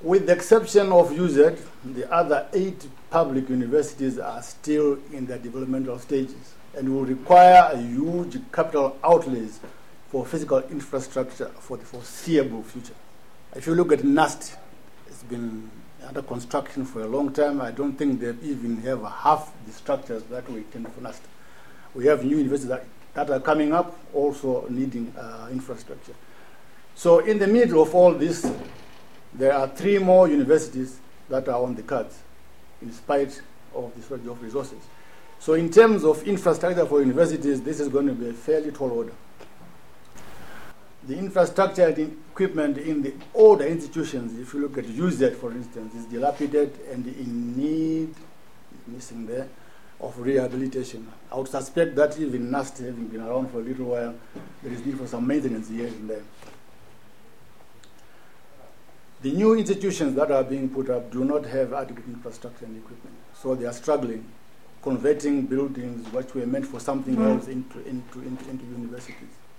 With the exception of UZ, the other 8 public universities are still in their developmental stages and will require a huge capital outlays for physical infrastructure for the foreseeable future. If you look at NUST, it's been under construction for a long time. I don't think they even have half the structures that we intend for NUST. We have new universities that are coming up, also needing infrastructure. So in the middle of all this, there are 3 more universities that are on the cards, in spite of the shortage of resources. So in terms of infrastructure for universities, this is going to be a fairly tall order. The infrastructure and equipment in the older institutions, if you look at UZ, for instance, is dilapidated and in need, missing there, of rehabilitation. I would suspect that even NUST, having been around for a little while, there is need for some maintenance here and there. The new institutions that are being put up do not have adequate infrastructure and equipment, so they are struggling, converting buildings which were meant for something else into universities.